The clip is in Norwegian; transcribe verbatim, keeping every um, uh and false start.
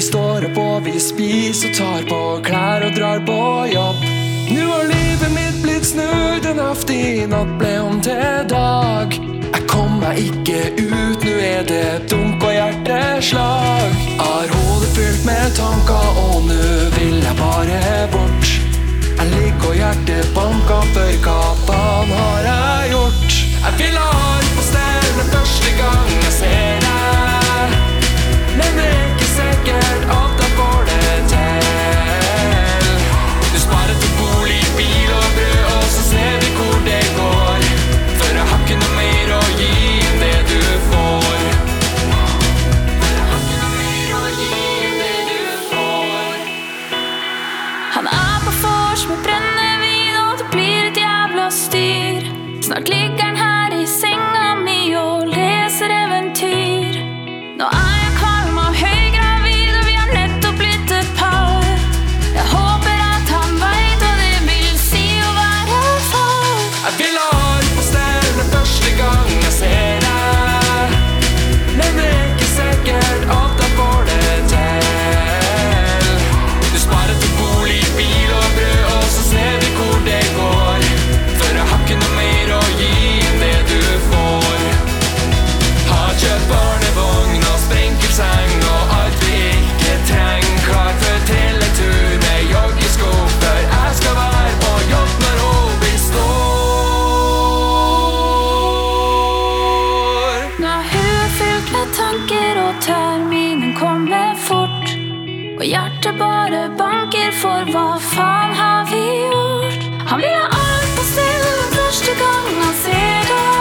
står opp og vi spiser og tar på klær og drar på jobb. Nå har livet mitt blitt snudd, en heftig natt ble om til dag. Jeg kom meg ikke ut, nå er det dunk og hjerteslag. Jeg har hodet fylt med tanker, og nå vil jeg bare bort. Jeg ligger og hjertet banker, for hva faen har jeg gjort? Jeg vil ha alt på stell med første gang jeg ser deg, men det er ikke sikkert at jeg får det til. Du sparer til bolig, bil og brød, og så ser vi hvor det går. For jeg har ikke noe mer å gi enn det du får. For jeg har ikke noe mer å gi enn det du får. Han er på vors med brennevin, og det blir et jævla styr. Snart ligger han her i senga mi og leser eventyr. Nå er jeg kvalm av høygravid, og vi har nettopp blitt et par. Jeg håper at han vet hva det vil si å være far. Jeg vil ha alt på stell med første gang jeg ser deg, men det er ikke sikkert at jeg får det til. Du sparer til bolig, bil og brød, og så ser vi hvor det går. For jeg har ikke noe mer å gi enn det du får. Har kjøpt barnevogn og sprenkelseng og alt vi ikke trenger. Klar for teletur med joggesko, for jeg skal være på jobb når Obi står. Nå er huet fylt med tanker, og terminen kommer fort. Og hjertet bare banker, for hva faen har vi gjort? Han vil ha alt på stell den første gang han ser deg.